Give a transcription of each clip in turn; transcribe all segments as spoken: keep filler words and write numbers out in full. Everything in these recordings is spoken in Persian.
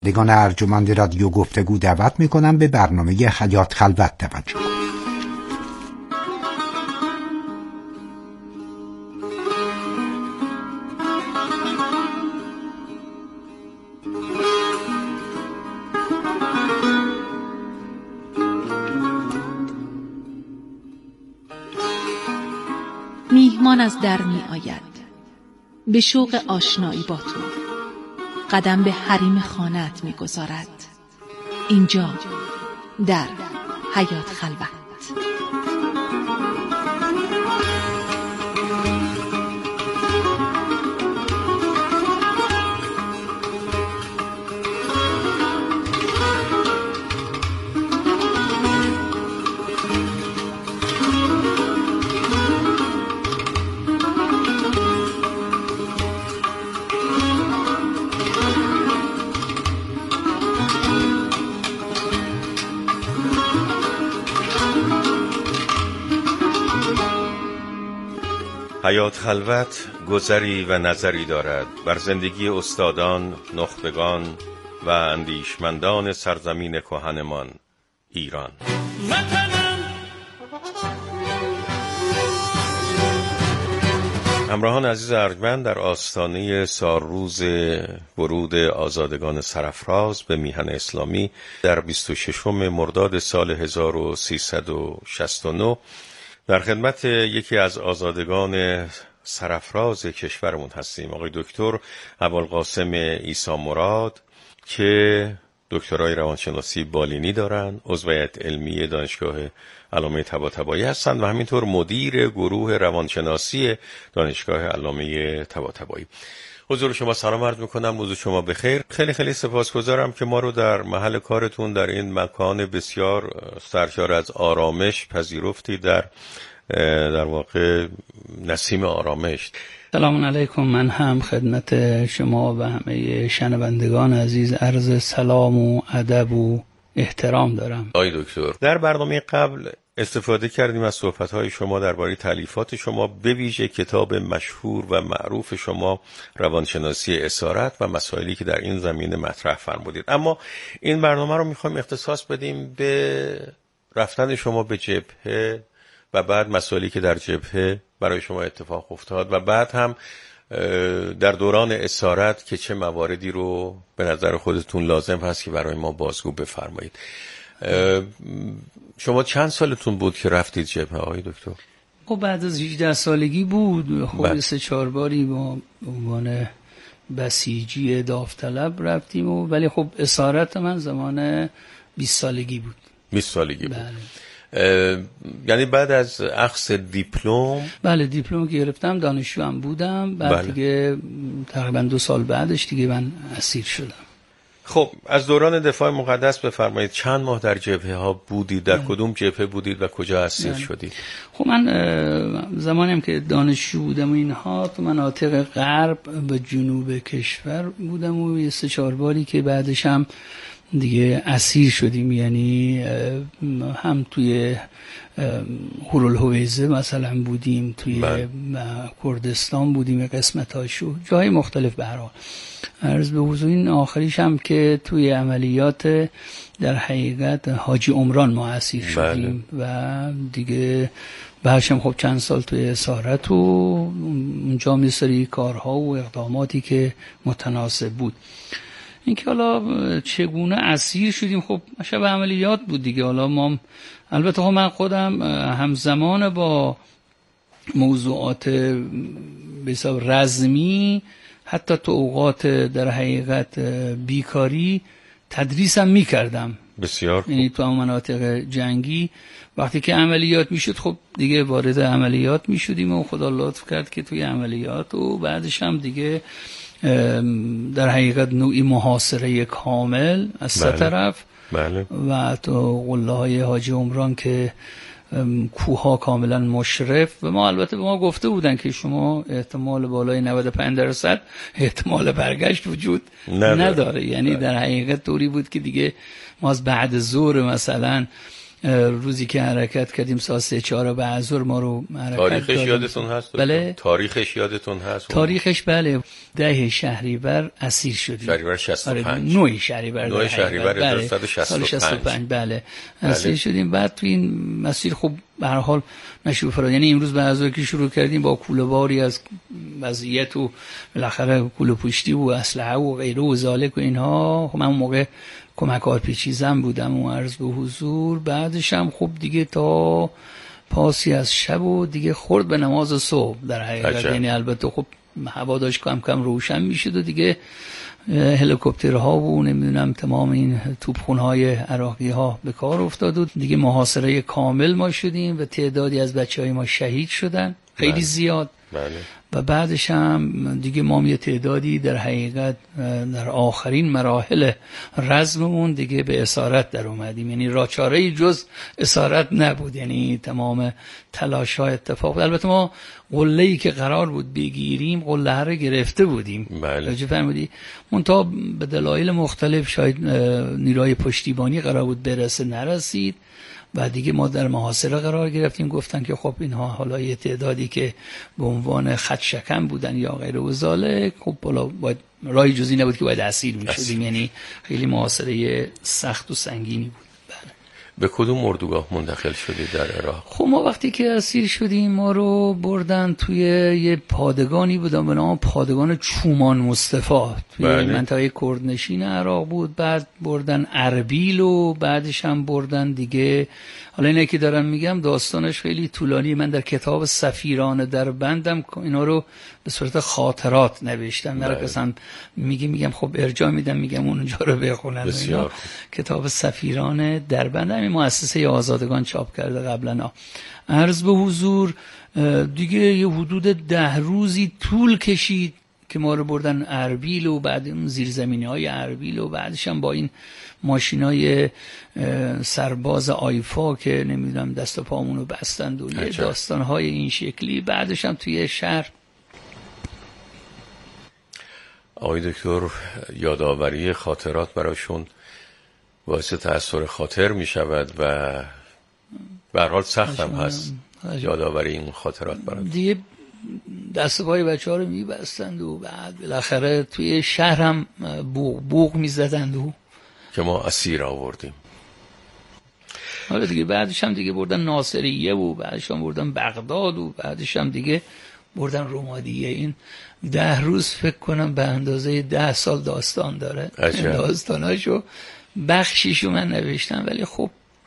دیگان ارجمند رادیو گفتگو دعوت میکنم به برنامه حیات خلوت توجه کنید. میهمان از در می آید به شوق آشنایی با تو، قدم به حریم خانه‌ات می گذارد. اینجا در حیات خلوت. حیات خلوت گذری و نظری دارد بر زندگی استادان، نخبگان و اندیشمندان سرزمین کهنمان ایران. همراهان عزیز ارجمند، در آستانه سالروز ورود آزادگان سرافراز به میهن اسلامی در بیست و ششم مرداد سال هزار و سیصد و شصت و نه در خدمت یکی از آزادگان سرافراز کشورمون هستیم، آقای دکتر ابوالقاسم عیسی مراد که دکترای روانشناسی بالینی دارن، عضو هیئت علمی دانشگاه علامه طباطبایی هستند و همینطور مدیر گروه روانشناسی دانشگاه علامه طباطبایی. حضور شما سلام عرض میکنم، روز شما بخیر. خیلی خیلی سپاسگزارم که ما رو در محل کارتون در این مکان بسیار سرشار از آرامش پذیرفتید، در در واقع نسیم آرامش. سلام علیکم. من هم خدمت شما و همه شنوندگان عزیز عرض سلام و ادب و احترام دارم. آقای دکتر، در برنامه قبل استفاده کردیم از صحبت‌های شما درباره تالیفات شما، به ویژه کتاب مشهور و معروف شما روانشناسی اسارت و مسائلی که در این زمینه مطرح فرمودید. اما این برنامه رو می‌خوایم اختصاص بدیم به رفتن شما به جبهه و بعد مسائلی که در جبهه برای شما اتفاق افتاد و بعد هم در دوران اسارت که چه مواردی رو به نظر خودتون لازم هست که برای ما بازگو بفرمایید. شما چند سالتون بود که رفتید جبهه آقای دکتر؟ خب بعد از هجده سالگی بود. خب سه چهار باری با عنوان بسیجی داوطلب رفتیم و ولی خب اسارت من زمان بیست سالگی بود. بیست سالگی بود. بله. یعنی بعد از اخذ دیپلم؟ بله، دیپلم که گرفتم دانشجو هم بودم. بعد بله. دیگه تقریبا دو سال بعدش دیگه من اسیر شدم. خب از دوران دفاع مقدس بفرمایید، چند ماه در جبهه ها بودید؟ در بله. کدوم جبهه بودید و کجا اسیر بله. شدید؟ خب من زمانی هم که دانشجو بودم و اینها تو مناطق غرب و جنوب کشور بودم و یه سه چهار باری که بعدش هم دیگه اسیر شدیم، یعنی هم توی هورالهویزه مثلا بودیم، توی بله. کردستان بودیم، قسمتاشو جای مختلف. به هر حال عرض به حضور این آخریش هم که توی عملیات در حقیقت حاجی عمران ما اسیر شدیم بله. و دیگه بعدش هم خب چند سال توی اسارت و اونجا یه سری کارها و اقداماتی که متناسب بود. اینکه حالا چگونه اسیر شدیم، خب شب عملیات بود دیگه. حالا ما البته من خودم همزمان با موضوعات به حساب رزمی حتی تو اوقات در حقیقت بیکاری تدریسم میکردم. بسیار خوب. یعنی تو مناطق جنگی وقتی که عملیات میشد خب دیگه وارد عملیات میشدیم و خدا لطف کرد که توی عملیات و بعدش هم دیگه در حقیقت نوعی محاصره کامل از سه طرف بله. و تو قله های حاجی عمران که کوها کاملا مشرف. و ما البته به ما گفته بودن که شما احتمال بالای نود و پنج درصد احتمال برگشت وجود نداره, نداره. یعنی بله. در حقیقت طوری بود که دیگه ما از بعد ظهر مثلا روزی که حرکت کردیم ساعت سه چهار بعد ظهر ما رو حرکت تاریخش دادیم. یادتون هست؟ بله. تاریخش یادتون هست؟ تاریخش بله ده شهریور اسیر شدیم. شهریور شصت و پنج. نوع شهریور. نوع شهریور بله. هزار و سیصد و شصت و پنج. بله. اسیر شدیم. بعد تو این مسیر خب به هر حال نشو فرا، یعنی امروز به ازایی که شروع کردیم با کوله‌باری از وضعیت و بالاخره کوله پشتی و اسلحه و غیره و ذالک و اینها. خب من اون موقع کمکار پیچیزم بودم و عرض به حضور. بعدش هم خب دیگه تا پاسی از شب و دیگه خورد به نماز صبح در حقیقت. یعنی البته خب هوا داشت کم کم روشن میشد و دیگه هلیکوپترها و نمیدونم تمام این توپخونه‌های عراقی ها به کار افتاد و دیگه محاصره کامل ما شدیم و تعدادی از بچهای ما شهید شدن، خیلی بله. زیاد. بله. و بعدش هم دیگه ما یه تعدادی در حقیقت در آخرین مراحل رزممون دیگه به اسارت در اومدیم، یعنی راچاره‌ای جز اسارت نبود، یعنی تمام تلاش‌ها اتفاق. البته ما قله‌ای که قرار بود بگیریم قله رو گرفته بودیم. بله. چه فهمیدی؟ منتها به دلایل مختلف شاید نیروی پشتیبانی قرار بود برسه نرسید و دیگه ما در محاصره قرار گرفتیم. گفتن که خب اینها حالا یه تعدادی که به عنوان خط شکن بودن یا غیر و ذالک، خب بالا باید راه جزئی نبود که باید اسیر می‌شدیم، یعنی خیلی محاصره سخت و سنگینی بود. به کدوم اردوگاه منتقل شدید در عراق؟ خب ما وقتی که اسیر شدیم ما رو بردن توی یه پادگانی بودن به نام پادگان چومان مصطفی توی بله. منطقه کردنشین عراق بود. بعد بردن اربیل و بعدش هم بردن دیگه، حالا اینه که دارم میگم داستانش خیلی طولانی. من در کتاب سفیران در بندم اینا رو به صورت خاطرات نوشتم. من اصلا میگم میگم خب ارجاع میدم، میگم اونجا رو بخونن. کتاب سفیران در بندم این مؤسسه آزادگان چاپ کرده قبلا. عرض به حضور دیگه یه حدود ده روزی طول کشید که ما رو بردن اربیل و بعد اون زیرزمینی های اربیل و بعدش هم با این ماشینای سرباز آیفا که نمیدونم دست و پامونو بستند و یه داستانهای این شکلی. بعدش هم توی شهر. آقای دکتر یادآوری خاطرات براشون باعث تأثیر خاطر می شود و به هر حال سخت هم هست یادآوری این خاطرات برای دیگه. دست پای بچه ها رو می بستند و بعد بالاخره توی شهر هم بوق بوق می زدند و که ما اسیر آوردیم. حالا دیگه بعدش هم دیگه بردن ناصریه و بعدش هم بردن بغداد و بعدش هم دیگه بردن رمادیه. این ده روز فکر کنم به اندازه ده سال داستان داره. داستاناشو بخشیشو من نوشتم ولی خب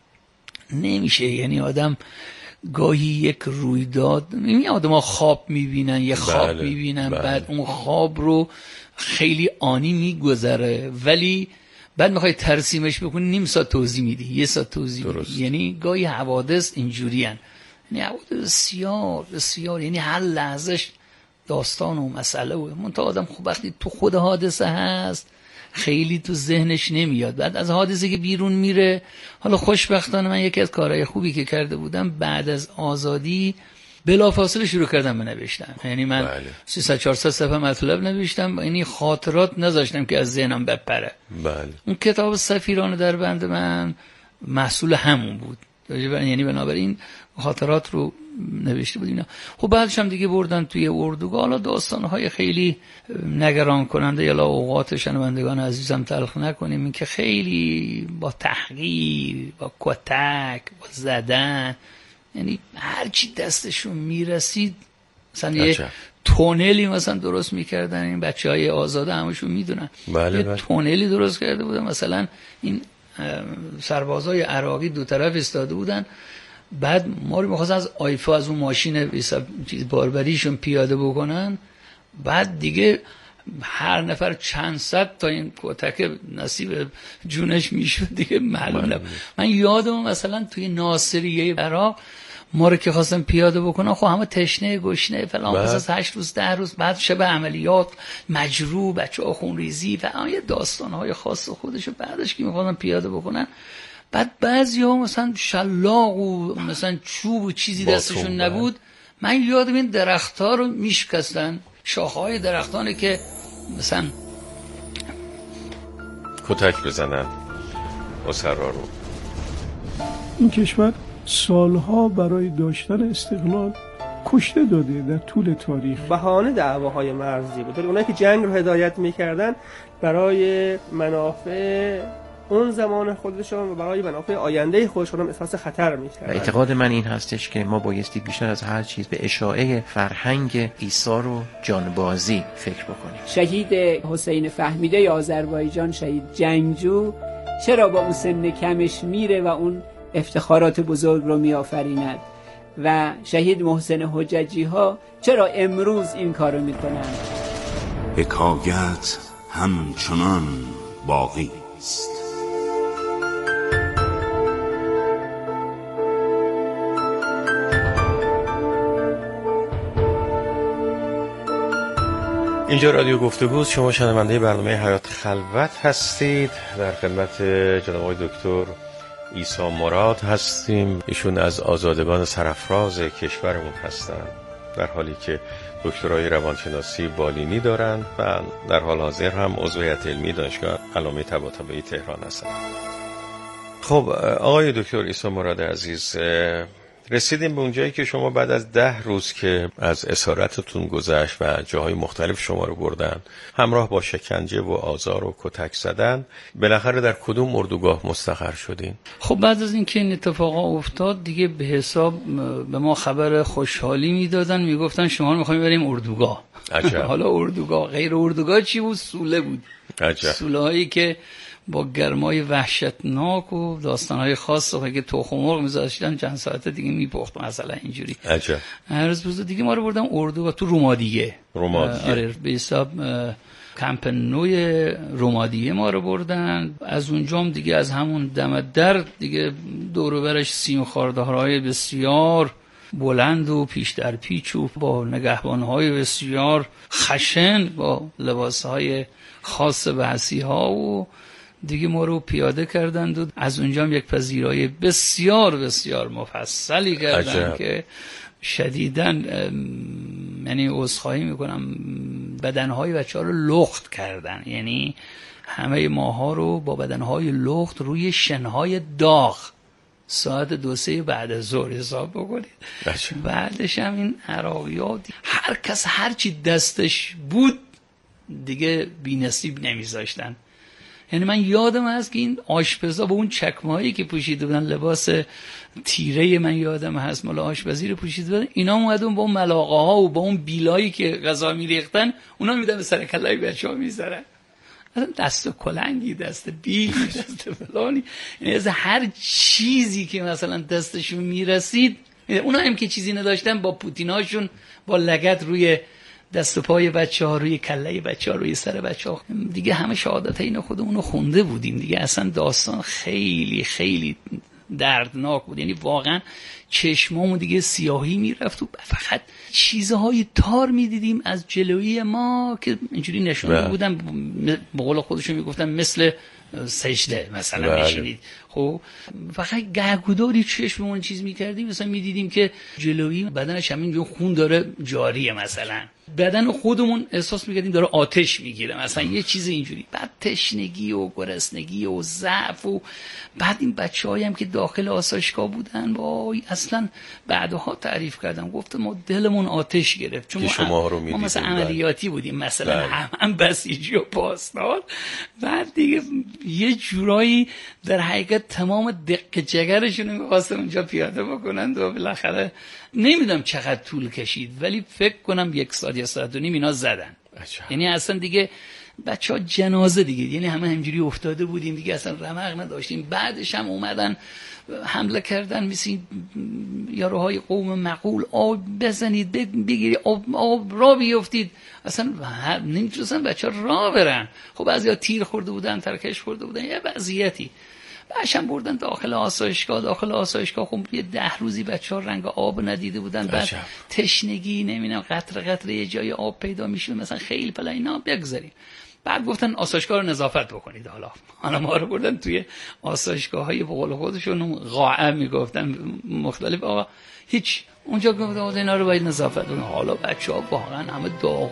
نمیشه، یعنی آدم گاهی یک رویداد، این آدم ها خواب میبینن، یه خواب بله، میبینن بله. بعد اون خواب رو خیلی آنی میگذره ولی بعد میخوای ترسیمش بکنی نیم ساعت توضیح میدی، یه ساعت توضیح میدی. یعنی گاهی حوادث اینجوری هن. یعنی حوادث بسیار بسیار، یعنی هر لحظهش داستان و مسئله و منتها آدم خب وقتی تو خود حادثه هست خیلی تو ذهنش نمیاد. بعد از حادثه که بیرون میره، حالا خوشبختانه من یکی از کارهای خوبی که کرده بودم بعد از آزادی بلافاصله شروع کردم به نوشتن. یعنی من بله. سیصد چهارصد صفحه مطلب نوشتم، یعنی خاطرات نذاشتم که از ذهنم بپره. بله. اون کتاب سفیران در بند من محصول همون بود، یعنی بنابراین خاطرات رو نوشته بودیم. خب بعدش هم دیگه بردن توی اردوگاه. حالا داستان‌های خیلی نگران کننده، یا اوقات شنوندگان عزیزم تلخ نکنیم، این که خیلی با تحقیر، با کتک، با زدن، یعنی هر چی دستشون میرسید مثلا یه تونلی مثلا درست میکردن. این بچهای آزاده همشون میدونن بله یه بله. تونلی درست کرده بودن، مثلا این سربازای عراقی دو طرف ایستاده بودن، بعد ما رو می‌خواستن از آیفا از اون ماشین چیز باربریشون پیاده بکنن، بعد دیگه هر نفر چند صد تا این کتک نصیب جونش میشد دیگه معلوم نبود. من یادم مثلا توی ناصریه عراق ما رو که خواستن پیاده بکنن، خب همه تشنه گشنه فلان، پس از هشت روز ده روز بعد شب عملیات مجروح، بچه‌ها خونریزی و یه داستان‌های خاص خودشو بعدش که می‌خواستن پیاده بکنن، بعد بعضی‌ها مثلا شلاق و مثلا چوب و چیزی دستشون نبود. من یادم این درخت‌ها رو میشکستن، شاخه‌های درختانه که مثلا کتک بزنن اسرا رو. این کشور سالها برای داشتن استقلال کشته داده در طول تاریخ. بهانه دعواهای مرزی بود. اونایی که جنگ رو هدایت میکردن برای منافع اون زمان خودشون و برای منافع آینده خودشون هم احساس خطر میکردن. اعتقاد من این هستش که ما بایستی بیشتر از هر چیز به اشاعه فرهنگ ایثار و جانبازی فکر بکنیم. شهید حسین فهمیده آذربایجان، شهید جنگجو، چرا با اون سن کمش میره و اون افتخارات بزرگ رو میآفریند و شهید محسن حججی ها چرا امروز این کارو میکنن؟ حکایت همچنان باقی است. اینجا رادیو گفتگوست. شما شنونده برنامه حیات خلوت هستید. در خدمت جناب آقای دکتر عیسی مراد هستیم. ایشون از آزادگان سرافراز کشورمون هستند، در حالی که دکترای روانشناسی بالینی دارند و در حال حاضر هم عضو هیئت علمی دانشگاه علامه طباطبایی تهران هستند. خب آقای دکتر عیسی مراد عزیز، رسیدیم به اونجایی که شما بعد از ده روز که از اسارتتون گذشت و جاهای مختلف شما رو بردن، همراه با شکنجه و آزار و کتک زدن، بالاخره در کدوم اردوگاه مستقر شدین؟ خب بعد از اینکه این اتفاقا افتاد دیگه به حساب به ما خبر خوشحالی میدادن، میگفتن شما رو میخوایم بریم اردوگاه. عجب. حالا اردوگاه غیر اردوگاه چی بود؟ سوله بود. عجب. سوله هایی که با گرمای وحشتناک و داستانهای خاص و که تخم مرغ می‌ذاشتن چند ساعت دیگه میپخت مثلا اینجوری. عجب. هر روز دیگه ما رو بردن اردو و تو رومادیه. رومادیه. آره به حساب کمپ نوی رومادیه ما رو بردن. از اونجام دیگه از همون دم در دیگه دور و برش سیم خاردارهای بسیار بلند و پیش در پیچ و با نگهبان‌های بسیار خشن با لباس‌های خاص بحثی ها و دیگه ما رو پیاده کردند و از اونجا هم یک پذیرایی بسیار بسیار مفصلی کردن. عجب. که شدیداً یعنی عذرخواهی میکنم بدنهای بچه ها رو لخت کردن، یعنی همه ماها رو با بدنهای لخت روی شنهای داغ ساعت دو سه بعد از ظهر حساب بکنید. عجب. بعدش هم این عراقی‌ها هر کس هر چی دستش بود دیگه بی نصیب نمیذاشتن. یعنی من یادم هست که این آشپزا با اون چکمه‌هایی که پوشیده بودن، لباس تیره من یادم هست مال آشپزی رو پوشیده بودن، اینا اومدن با اون ملاقه ها و با اون بیلایی که غذا میریختن اونا میدن به سر کلای بچه‌ها میذارن. مثلا دست کلنگی، دست بیلی، دست فلانی، یعنی از هر چیزی که مثلا دستشون میرسید. اونا هم که چیزی نداشتن با پوتیناشون با لگد روی دست و پای بچه ها، روی کله بچه ها، روی سر بچه ها. دیگه همه شهادت اینا خودمونو خونده بودیم دیگه. اصلا داستان خیلی خیلی دردناک بود، یعنی واقعا چشمامون دیگه سیاهی میرفت و فقط چیزهای تار میدیدیم از جلوی ما که اینجوری نشون بودن، به قول خودشون میگفتن مثل سجده مثلا نشینید. خب فقط گهگوداری چشممون چیز میکردیم، مثلا میدیدیم که جلوی بدنش همین خون داره جاریه، مثلا بدن خودمون احساس میکردیم داره آتش میگیره، مثلا یه چیز اینجوری. بعد تشنگی و گرسنگی و ضعف و بعد این بچه‌هایی هم که داخل آسایشگاه بودن وای اصلا بعدها تعریف کردم، گفتم ما دلمون آتش گرفت چون ما, هم... ما مثلا عملیاتی بودیم مثلا هم, هم بسیجی و پاسدار. بعد دیگه یه جورایی در حقیقت تمام دق جگرشون رو می‌خواستن اونجا پیاده بکنن و بالاخره نمیدونم چقدر طول کشید ولی فکر کنم یک ساعت یا ساعت و نیم اینا زدن. یعنی اصلا دیگه بچه ها جنازه دیگه، یعنی همه همجوری افتاده بودیم دیگه، اصلا رمق نداشتیم. بعدش هم اومدن حمله کردن مثل یاروهای قوم مغول، آب بزنید بگیری آب, آب را بیفتید، اصلا نمیتونستن بچه ها را برن. خب بعضی تیر خورده بودن، ترکش خورده بودن، یه وضعیتی. بعدشم بردن داخل آسایشگاه. داخل آسایشگاه خب یه ده روزی بچه ها رنگ آب ندیده بودن، بعد تشنگی نمیدونم قطره قطره یه جای آب پیدا میشه مثلا خیلی پلا اینا بگذاریم. بعد گفتن آسایشگاه رو نظافت بکنید. حالا حالا ما رو بردن توی آسایشگاه‌های به قول خودشون قاعه میگفتن مختلف. آقا هیچ اونجا گفتن اینا رو باید نظافت کنید. حالا بچه‌ها واقعا همه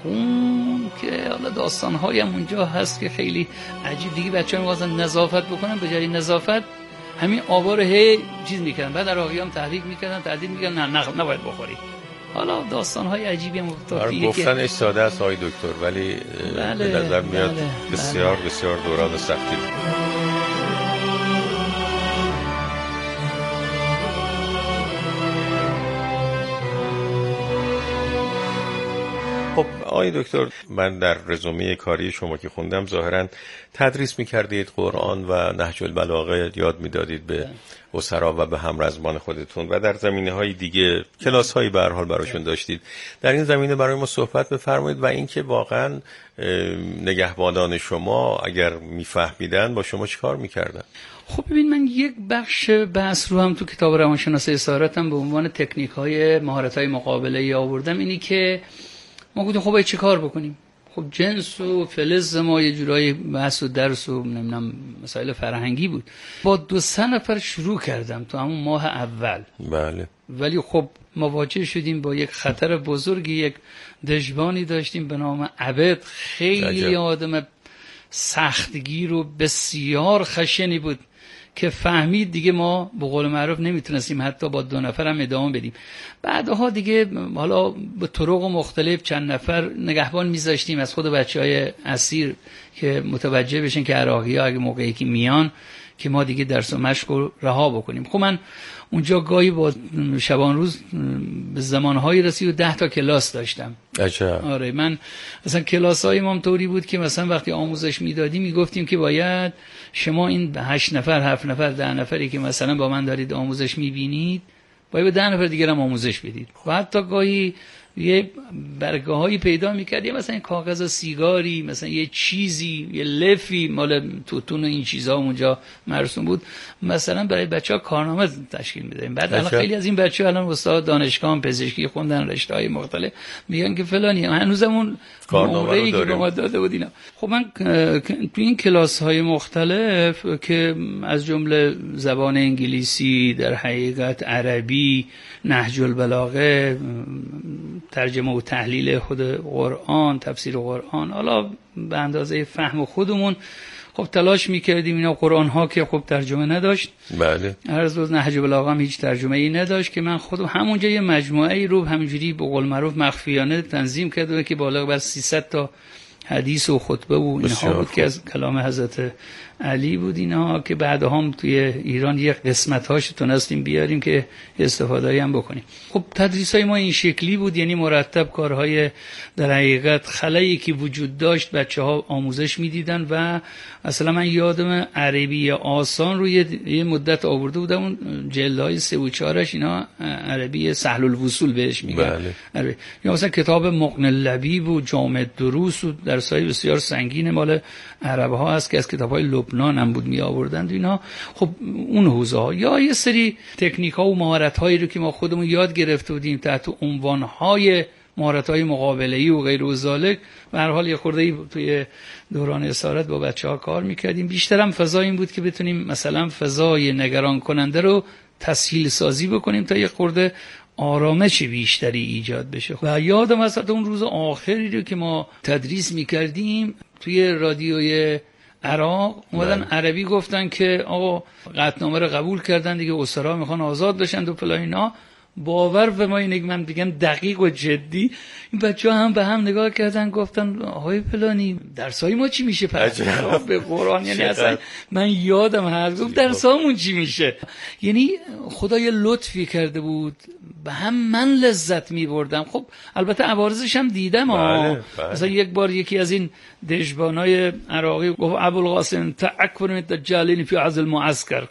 داغون که حالا داستان‌های هم اونجا هست که خیلی عجیب. دیگه بچه‌ها می‌خواستن نظافت بکنن، به جای نظافت همین آبا رو هی چیز میکردن، بعد عراقی هم تحریک میکردن، تهدید میکردن نه نه نباید بخوری. حالا داستان‌های عجیبی هم افتاد. گفتنش ساده است آقای دکتر، ولی بله، به نظر میاد بله، بسیار بله. بسیار دوران سختی بود. خب آقای دکتر، من در رزومه کاری شما که خوندم ظاهراً تدریس می‌کردید قرآن و نهج البلاغه یاد می‌دادید به اسرا و به همرزمان خودتون و در زمینه‌های دیگه کلاس‌هایی به هر حال براشون داشتید. در این زمینه برای ما صحبت بفرمایید و اینکه واقعاً نگهبانان شما اگر می‌فهمیدن با شما چیکار می‌کردن؟ خب ببین، من یک بخش بحث رو هم تو کتاب روانشناسی اسارتم به عنوان تکنیک‌های مهارت‌های مقابله آوردم، اینی که ما گفتیم خب باید چه کار بکنیم. خب جنس و فلز ما یه جورایی بحث و درس و نمیدونم مسائل فرهنگی بود. با دو سه نفر شروع کردم تو همون ماه اول. بله. ولی خب مواجه شدیم با یک خطر بزرگی. یک دژبانی داشتیم به نام عبد، خیلی آدم سختگیر و بسیار خشنی بود که فهمید دیگه ما به قول معروف نمیتونستیم حتی با دو نفر هم ادامه بدیم. بعدها دیگه حالا به طرق مختلف چند نفر نگهبان میذاشتیم از خود بچهای اسیر که متوجه بشن که عراقی‌ها اگه موقعی که میان که ما دیگه درس و مشق رو رها بکنیم. خب من اونجا گاهی با شبان روز به زمانهایی رسید و ده تا کلاس داشتم. عجب. آره، من مثلا کلاس‌های ما طوری بود که مثلا وقتی آموزش میدادیم میگفتیم که باید شما این هشت نفر، هفت نفر، ده نفری که مثلا با من دارید آموزش میبینید باید به ده نفر دیگر هم آموزش بدید. و حتی گاهی یه برگه هایی پیدا میکرد، یه مثلا کاغذ سیگاری، مثلا یه چیزی، یه لفی مال توتون و این چیزها اونجا مرسوم بود، مثلا برای بچه ها کارنامه تشکیل میدهیم. بعد الان خیلی از این بچه ها الان استاد دانشگاه پزشکی خوندن، رشته های مختلف، میگن که فلانی هنوزم اون کارنامه‌ای که به ما داده بود اینا. خب من تو این کلاس های مختلف که از جمله زبان انگلیسی، در حقیقت عربی، نهج البلاغه، ترجمه و تحلیل خود قرآن، تفسیر قرآن، حالا به اندازه فهم خودمون خب تلاش میکردیم اینا. قرآن ها که خب ترجمه نداشت، بله، هر روز نهج البلاغه هم هیچ ترجمه ای نداشت که من خودم همونجا یه مجموعه ای رو همینجوری به قول معروف مخفیانه تنظیم کردم که بالغ بر سیصد تا حدیث و خطبه و اینها بود که از کلام حضرت علی بود اینها، که بعد هم توی ایران یک قسمت هاش تونستیم بیاریم که استفاده‌ای هم بکنیم. خب تدریس های ما این شکلی بود، یعنی مرتب کارهای در حقیقت خلایی که وجود داشت بچه ها آموزش میدیدن. و اصلا من یادم عربی آسان رو یه مدت آورده بودم، اون جلدهای سه و چارش اینا عربی سهل الوصول بهش میگن. بله. یا مثلا کتاب مغنی اللبیب و جامع دروس و درسای بسیار سنگین مال عرب ها هست که از کتاب های لبنان هم بود می آوردند اینا. خب اون حوزه ها یا یه سری تکنیک ها و مهارت هایی رو که ما خودمون یاد گرفته بودیم تحت عنوان های مهارت های مقابله‌ای و غیر و ذالک، به هر حال یه خورده توی دوران اسارت با بچه‌ها کار می‌کردیم. بیشترم فضا این بود که بتونیم مثلا فضای نگران کننده رو تسهیل سازی بکنیم تا یه خورده آرامش بیشتری ایجاد بشه. و یادم از اون روز آخری رو که ما تدریس می‌کردیم توی رادیوی عراق اومدن عربی گفتن که آقا قطعنامه رو قبول کردن دیگه، اسرا میخوان آزاد بشن و فلان اینا. باور به ما اینه که من بگم دقیق و جدی، این بچه ها هم به هم نگاه کردن گفتن آهای فلانی درسای ما چی میشه پس به قرآن؟ یعنی اصلا من یادم هست گفت درسامون چی میشه. یعنی خدا یه لطفی کرده بود، به هم من لذت میبردم. خب البته عوارضش هم دیدم. بله، بله. مثلا یک بار یکی از این دژبانای عراقی گفت ابوالقاسم تأکبر من الدجالین فی عز المعسکر.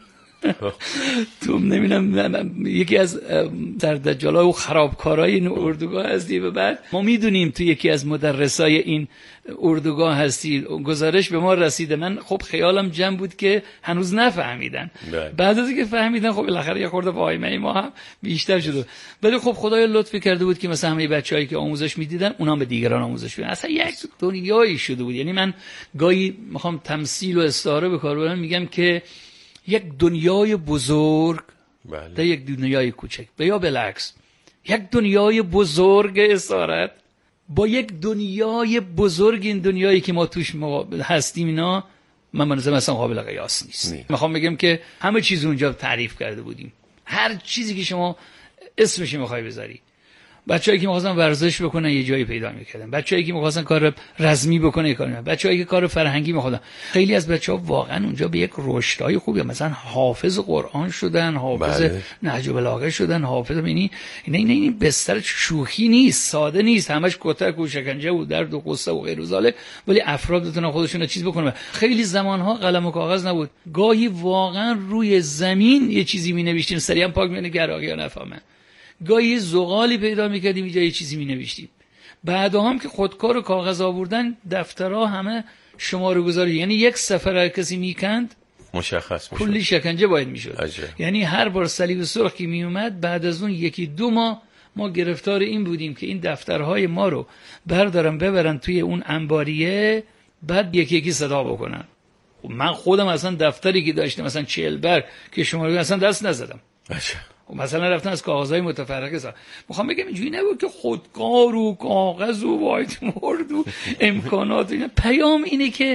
تو نمیدونم یکی از سردجالای و خرابکارای این اردوگاه هستی. و بعد ما میدونیم تو یکی از مدرسای این اردوگاه هستی، گزارش به ما رسیده. من خب خیالم جمع بود که هنوز نفهمیدن. بعد از اینکه فهمیدن خب بالاخره یه خورده واهمه ما هم بیشتر شد. ولی خب خدای لطفی کرده بود که مثلا همه بچه‌هایی که آموزش میدیدن اونها به دیگران آموزش میدن. اصلا یک دنیایی شده بود. یعنی من گاهی میخوام تمثیل و استعاره به کار ببرم، میگم که یک دنیای بزرگ بله. در یک دنیای کوچک، یا بالعکس یک دنیای بزرگ اسارت با یک دنیای بزرگ، این دنیایی که ما توش هستیم اینا من منظورم اصلا قابل قیاس نیست. میخوام بگم که همه چیز اونجا تعریف کرده بودیم، هر چیزی که شما اسمش میخوای بذاری. بچه‌ای که می‌خواستن ورزش بکنن یه جایی پیدا می‌کردن، بچه‌ای که می‌خواستن کار رزمی بکنن یه کاری می‌کردن، بچه‌ای که کار فرهنگی می‌خواستن. خیلی از بچه‌ها واقعا اونجا به یک رشدای خوبی، مثلا حافظ قرآن شدن، حافظ بله. نهج البلاغه شدن، حافظ یعنی اینا اینا این بستر شوخی نیست، ساده نیست، همش کتک و شکنجه و درد و قصه و غیر و ذالک، ولی افراد بتونن خودشون چیز بکنن. خیلی زمان‌ها قلم و کاغذ نبود، گاهی واقعا روی زمین یه چیزی می‌نوشتیم سریع پاک می‌کنه که عراقی‌ها نفهمن. گاهی زغالی پیدا میکردیم اینجا یه چیزی مینوشتیم. بعدا هم که خودکار و کاغذ آوردن دفترها همه شماره گذاری، یعنی یک سفر هر کسی میکند مشخص میشد، کلی شکنجه باید میشد. یعنی هر بار صلیب سرخ که میومد بعد از اون یکی دو ماه ما گرفتار این بودیم که این دفترهای ما رو بردارن ببرن توی اون انباریه، بعد یکی یکی صدا بکنن. من خودم اصلا دفتری که داشتم مثلا چهل بر که شماره اصلا دست نزدم. مثلا رفتن از کاغذهای متفرقه سا. میخوام بگم اینجوری نبود که خودکار و کاغذ و وایت بورد و امکانات اینا. پیام اینه که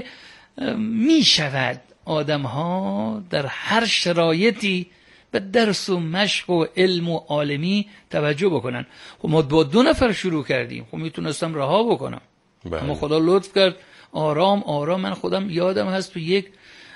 میشود آدم ها در هر شرایطی به درس و مشق و علم و عالمی توجه بکنن. خب ما با دو نفر شروع کردیم، خب میتونستم رها بکنم بله. اما خدا لطف کرد آرام آرام. من خودم یادم هست تو یک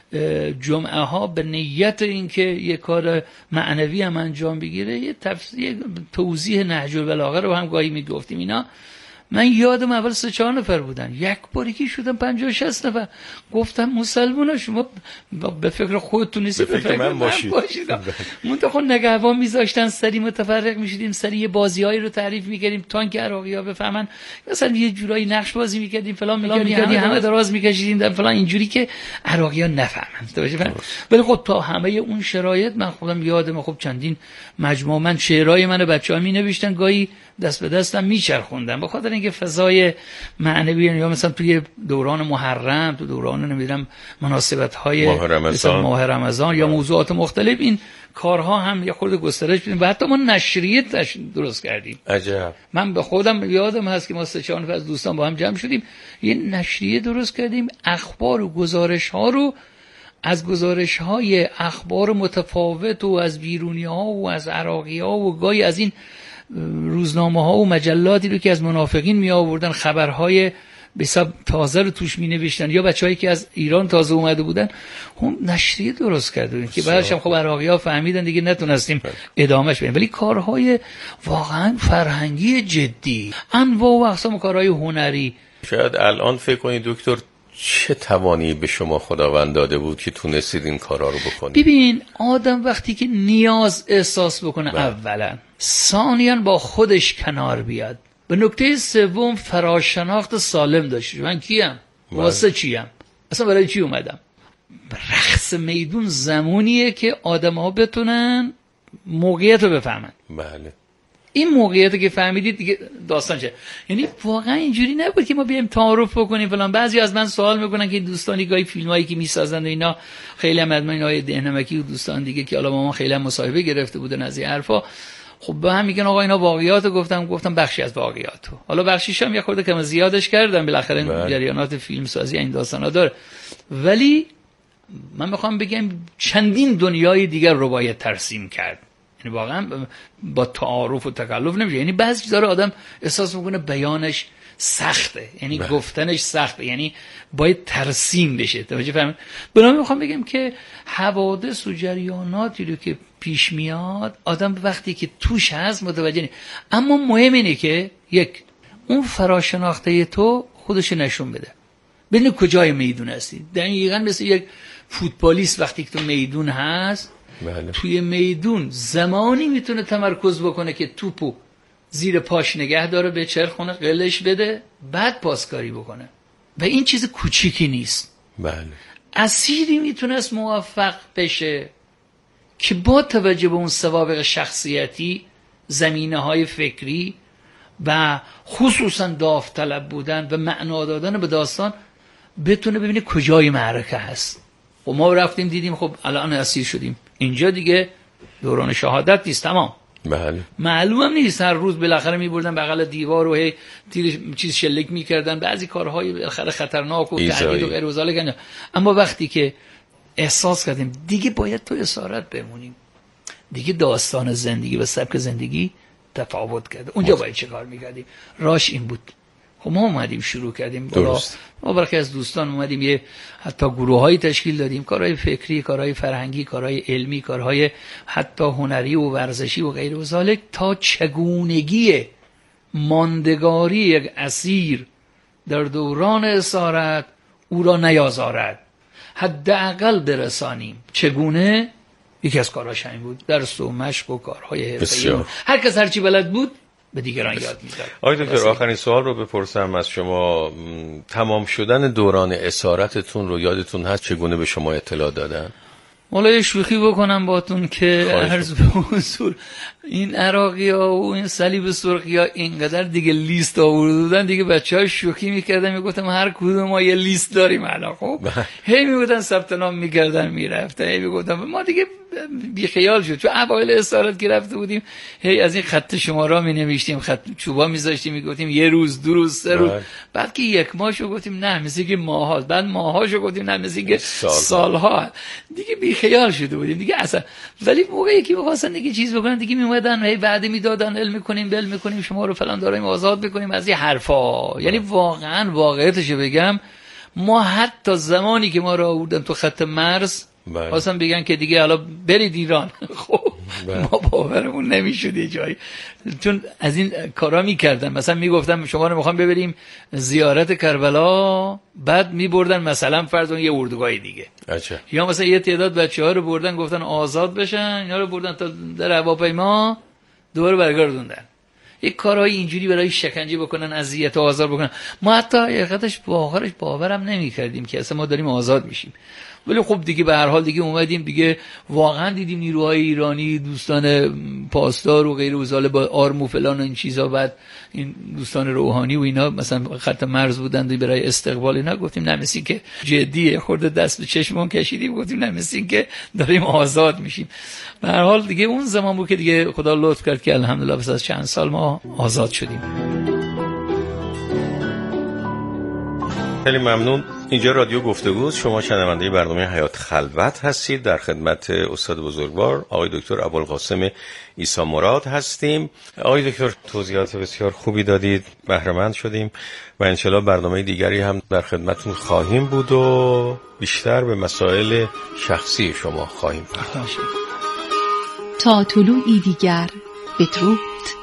جمعه ها به نیت اینکه یه کار معنوی هم انجام بگیره یه تفسیر توضیح نهج البلاغه رو هم گاهی میگفتیم اینا. من یادم اول سه چهار نفر بودن، یک باری که شدن پنجاه شصت نفر. گفتم مسلمونا شما به فکر خودتون نیست، به فکر من باشید. منتها نگهبان میذاشتن، سری متفرق میشدیم، سری یه بازیایی رو تعریف میکردیم تا اینکه عراقی‌ها بفهمن، مثلا یه جورایی نقش بازی میکردیم فلان میکردیم، همه دراز میکشیدیم در فلان اینجوری که عراقی‌ها نفهمن. ولی خب تا همه اون شرایط من خودم یادم خب چندین مجموعه من شعرهای من بچه‌ها مینوشتن، گاهی دست به دستم میچرخوندم به خاطر اینکه فضای معنوی، یا مثلا توی دوران محرم، تو دوران نمیدونم مناسبت‌های ماه رمضان, ماه رمضان یا موضوعات مختلف این کارها هم یه خورده گسترش بدیم و حتی ما نشریه درست کردیم. عجب. من به خودم یادم هست که ما سه چهار نفر از دوستان با هم جمع شدیم یه نشریه درست کردیم، اخبار و گزارش‌ها رو از گزارش‌های اخبار متفاوت و از بیرونی‌ها و از عراقی‌ها و گاهی از این روزنامه ها و مجلاتی رو که از منافقین می آوردن خبرهای بسیار تازه رو توش می نوشتن، یا بچه‌هایی که از ایران تازه اومده بودن هم نشریه درست کردن که بعدش هم خب عراقی ها فهمیدن دیگه نتونستیم ادامهش بدیم. ولی کارهای واقعا فرهنگی جدی، انواع و اقسام کارهای هنری. شاید الان فکر کنید دکتر چه توانی به شما خداوند داده بود که تونستید این کارا رو بکنید؟ ببین آدم وقتی که نیاز احساس بکنه بله. اولا ثانیاً با خودش کنار بیاد، به نکته سوم فراشناخت سالم داشته. من کیم؟ واسه چیم؟ اصلا برای چی اومدم؟ رقص میدون زمانیه که آدم ها بتونن موقعیت رو بفهمن. بله. این موقعیت که فهمیدید دیگه داستان چه؟ یعنی واقعا اینجوری نبود که ما بیایم تعارف بکنیم فلان. بعضی از من سوال میکنن که دوستانی گاهی فیلمایی که میسازن و اینا، خیلی هم ادمن اینای دهنمکی و دوستان دیگه که حالا با ما خیلی هم مصاحبه گرفته بودن از این حرفا، خب به هم میگن آقا اینا واقعیات گفتم گفتم بخشی از واقعیاتو، حالا بخشیش هم یه خورده کم زیادش کردم، بالاخره این جریانات فیلم سازی این داستانا داره. ولی من میخوام بگم چندین دنیای دیگر رو باید ترسیم کرد. یعنی واقعا با تعارف و تکلف نمیشه. یعنی بعضی چیزا رو آدم احساس میکنه بیانش سخته، یعنی بله. گفتنش سخته، یعنی باید ترسیم بشه. توجه فهمید؟ بنابراین میخوام بگم که حوادث و جریاناتی رو که پیش میاد آدم وقتی که توش هست متوجه نیست. اما مهم اینه که یک اون فراشناخته تو خودش نشون بده، ببین کجای میدون هستی. دقیقاً مثل یک فوتبالیست وقتی که تو میدون هست بله. توی میدون زمانی میتونه تمرکز بکنه که توپو زیر پاش نگه داره، به چرخونه قلش بده، بعد پاسکاری بکنه و این چیز کوچیکی نیست. بله. اسیری میتونست موفق بشه که با توجه به اون سوابق شخصیتی، زمینه های فکری و خصوصا داوطلب بودن و معنا دادن به داستان بتونه ببینه کجای معرکه هست. و ما رفتیم دیدیم خب الان اسیر شدیم، اینجا دیگه دوران شهادت نیست، تمام بله. معلومم نیست، هر روز بالاخره میبردن بغل دیوار و هی تیر چیز شلیک میکردن، بعضی کارهای بالاخره خطرناک و تهدید و غیر و ذالک. اما وقتی که احساس کردیم دیگه باید تو اسارت بمونیم، دیگه داستان زندگی و سبک زندگی تفاوت کرده، اونجا باید چه کار میکردیم؟ راش این بود. خب ما اومدیم شروع کردیم، درست. ما برخی از دوستان اومدیم یه حتی گروه‌هایی تشکیل دادیم، کارهای فکری، کارهای فرهنگی، کارهای علمی، کارهای حتی هنری و ورزشی و غیر و ذالک، تا چگونگی ماندگاری یک اسیر در دوران اسارت او را نیازارد، حداقل برسانیم. چگونه؟ یکی از کارهاش همین بود، درس و مشق و کارهای حرفه‌ای. هر کس هر چی بلد بود به دیگران یاد میداد. آقای دکتر آخرین سوال رو بپرسم از شما، تمام شدن دوران اسارتتون رو یادتون هست؟ چگونه به شما اطلاع دادن؟ والا شوخی بکنم باتون که عرض به حضور این عراقی ها و این صلیب سرخی ها اینقدر دیگه لیست آورده بودن دیگه، بچه ها شوخی میکردن، میگفتم هر کدوم ما یه لیست داریم الان. خب هی میگفتن ثبت نام میکردن میرفتن، هی میگفتم ما دیگه بی خیال شد، چون اوایل اسارت که رفته بودیم هی از این خط شمارا می نوشتیم، خط چوبا میذاشتیم، میگفتیم یه روز دو روز سه روز، بعد که یک ماهشو گفتیم نه مثل که ماها، بعد ماهاشو گفتیم نه مثل که سالها، دیگه بی خیال شده بودیم دیگه اصلا. ولی موقعی که می‌خواستن دیگه چیز بکنن دیگه میومدن هی وعده میدادن علم می‌کنیم بل می‌کنیم شما رو فلان داریم آزاد بکنیم از این حرفا. یعنی واقعا واقعیتشو بگم ما حتی زمانی که ما رو آوردن تو خط مرز واسه بگن که دیگه حالا برید ایران، خب ما باورمون نمیشد یه جایی، چون از این کارا میکردن. مثلا میگفتم شما رو میخوام ببریم زیارت کربلا، بعد میبردن مثلا فرض یه اردوگاه دیگه، اچه. یا مثلا یه تعداد بچه‌ها رو بردن گفتن آزاد بشن، اینا رو بردن تا در هواپیما دوباره برگردوندن. یک کارهای اینجوری برای شکنجه بکنن، اذیت و آزار بکنن. ما حتی حقیقتش باورش باورم نمی‌کردیم که اصلا ما داریم آزاد میشیم. ولی خب دیگه به هر حال دیگه اومدیم دیگه، واقعا دیدیم نیروهای ایرانی، دوستان پاسدار و غیر و زاله با آرم و فلان و این چیزا، بعد این دوستان روحانی و اینا مثلا خط مرز بودن برای استقبال اینا، گفتیم نه مثل که جدیه، خورده دست به چشمون کشیدیم، گفتیم نه مثل که داریم آزاد میشیم. به هر حال دیگه اون زمان بود که دیگه خدا لطف کرد که الحمدلله پس از چند سال ما آزاد شدیم. خیلی ممنون. اینجا رادیو گفتگوست، شما شنونده برنامه حیات خلوت هستید. در خدمت استاد بزرگوار آقای دکتر ابوالقاسم عیسی مراد هستیم. آقای دکتر توضیحات بسیار خوبی دادید، بهره مند شدیم و انشالله برنامه دیگری هم در خدمتون خواهیم بود و بیشتر به مسائل شخصی شما خواهیم پرداخت. تا طلوعی دیگر بدرود.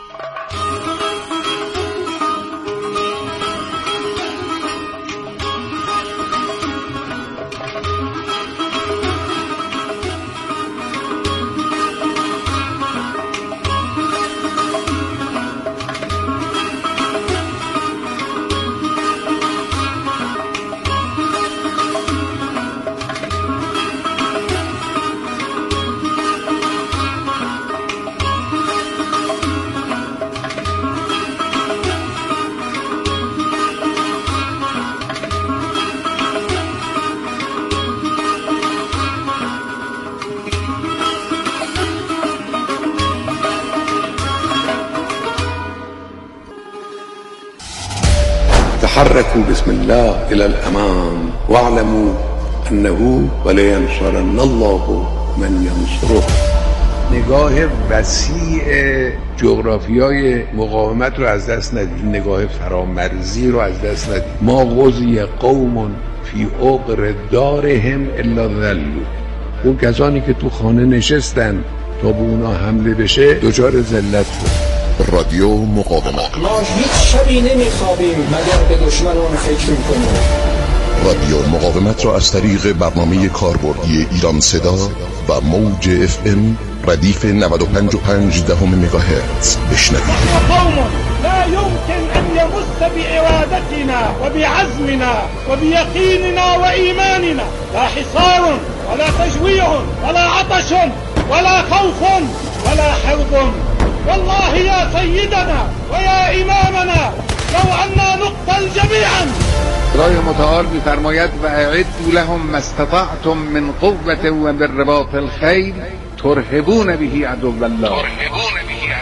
تحركوا بسم الله إلى الأمام واعلموا أنه ولينصرن الله من ينصره. نگاه وسیع جغرافیای مقاومت رو از دست ندید، نگاه فرامرزی رو از دست ندید. ما غزی قوم فی عقر دارهم الا ذلوا. اون کسانی که تو خانه نشستن تا به اونا حمله بشه دچار ذلت شد. رادیو مقاومت. ما هیچ شبی نمیخوابیم مگر به دشمنان فکر میکنیم. رادیو مقاومت را از طریق برنامه کاربردی ایران صدا و موج اف ام ردیف نود و پنج و پنج دهم مگاهرتز بشنوید. قوم لا يمكن ان يمس بإرادتنا وبعزمنا وبيقيننا وإيماننا لا حصار ولا تجويع ولا عطش ولا خوف ولا حرب. والله يا سيدنا ويا إمامنا لو أننا نقتل جميعا. خدای متعال می‌فرماید و اعدوا لهم ما استطعتم من قوة و بالرباط الخیل ترهبون به عدو الله. ترهبون به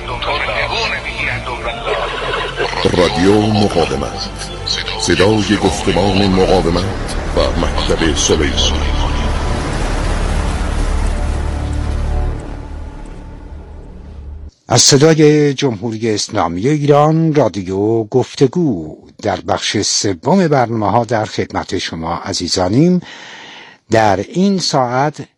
رادیو مقاومت، صدای گفتمان مقاومت و مکتب سلیمان. از صدای جمهوری اسلامی ایران رادیو گفتگو در بخش سوم برنامه ها در خدمت شما عزیزانیم. در این ساعت